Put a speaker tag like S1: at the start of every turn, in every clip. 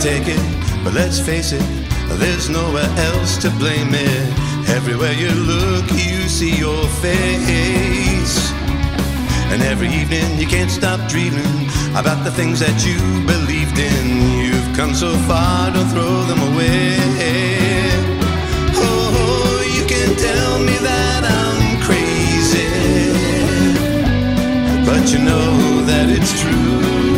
S1: take it, but let's face it, there's nowhere else to blame it. Everywhere you look, you see your face. And every evening you can't stop dreaming about the things that you believed in. You've come so far, don't throw them away. Oh, you can tell me that I'm crazy, but you know that it's true.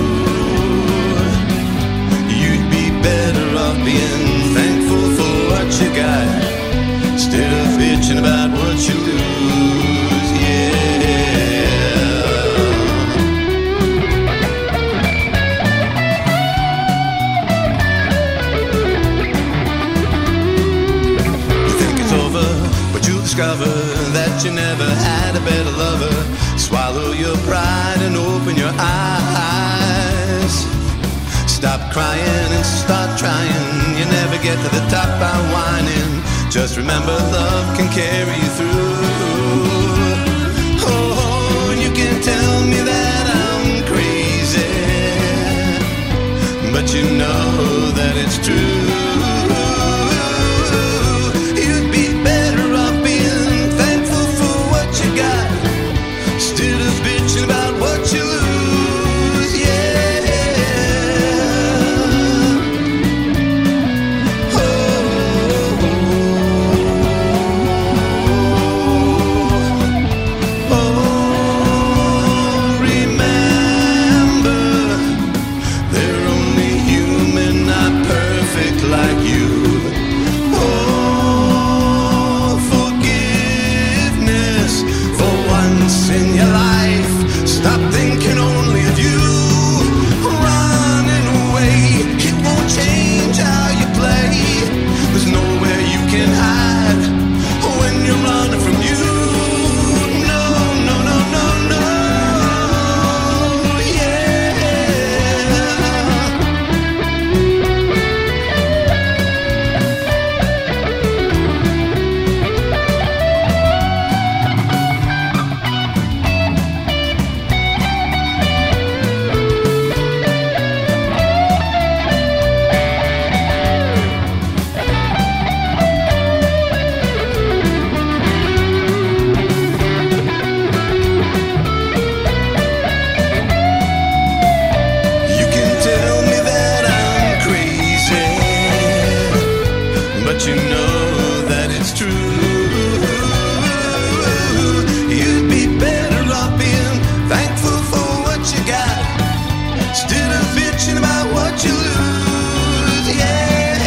S1: You'd be better off being thankful for what you got, instead of bitching about what you lose, yeah. You think it's over, but you'll discover that you never had a better lover. Swallow your pride and open your eyes. Stop crying and start trying. You never get to the top by whining. Just remember, love can carry you through. Oh, you can tell me that I'm crazy, but you know that it's true. You'd be better off being thankful for what you got, instead of bitching about what you lose, yeah. Like you. Oh, forgiveness for once in your life. Stop thinking only of you. Running away, it won't change how you play. There's nowhere you can hide when you're running from you. No, no, no, no, no. But you know that it's true. You'd be better off being thankful for what you got, instead of bitching about what you lose, yeah.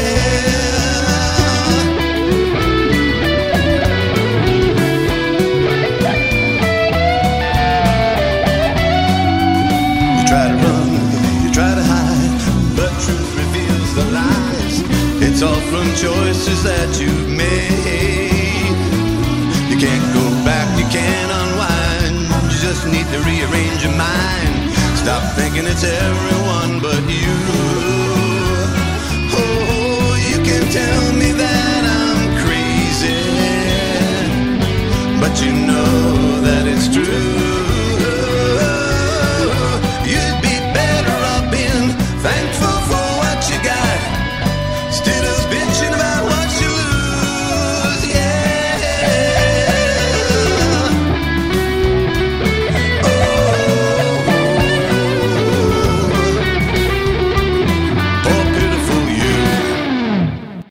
S1: You try to run, you try to hide, but truth reveals the lies. It's all from choices that you've made. You can't go back, you can't unwind. You just need to rearrange your mind. Stop thinking it's everyone but you. Oh, you can tell me that I'm crazy, but you know